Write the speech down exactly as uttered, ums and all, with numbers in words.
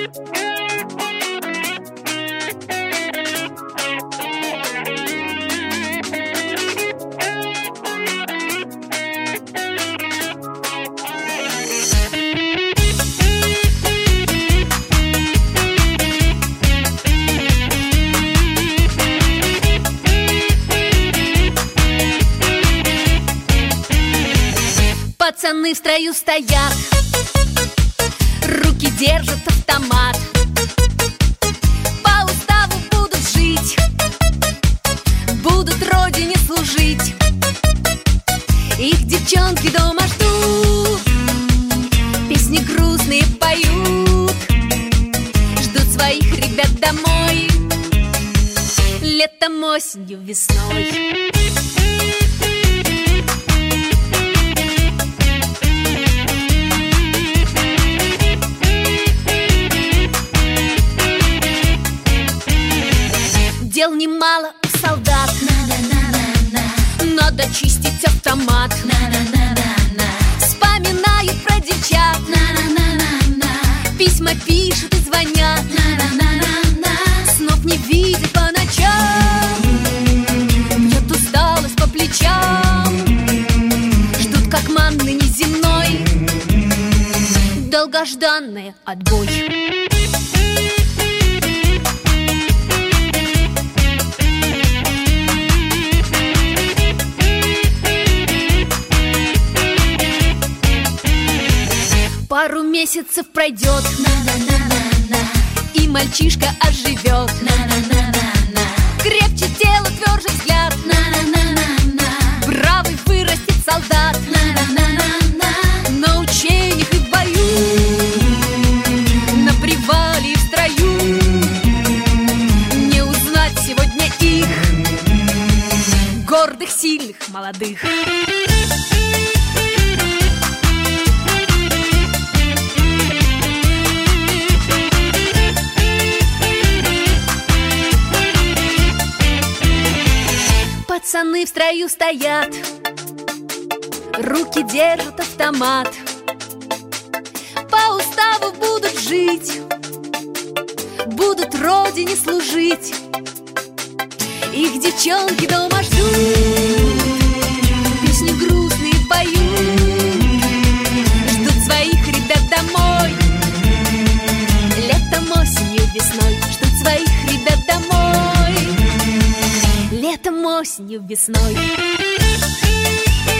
Пацаны в строю стоят, руки держат автомат. По уставу будут жить, будут родине служить. Их девчонки дома ждут, песни грустные поют, ждут своих ребят домой, летом, осенью, весной. Дел немало у солдат, надо чистить автомат. Вспоминают про девчат, письма пишут и звонят. Снов не видят по ночам, бьет усталость по плечам. Ждут, как манны неземной, долгожданный отбой. Пару месяцев пройдет, и мальчишка оживет. Крепче тело, тверже взгляд, бравый вырастет солдат. На учениях и в бою, на привале и в строю не узнать сегодня их, гордых, сильных, молодых. Пацаны в строю стоят, руки держат автомат. По уставу будут жить, будут родине служить. Их девчонки дома ждут, песни грустные поют, ждут своих ребят домой, летом, осенью, весной. Ждут своих ребят домой, летом, осенью, весной.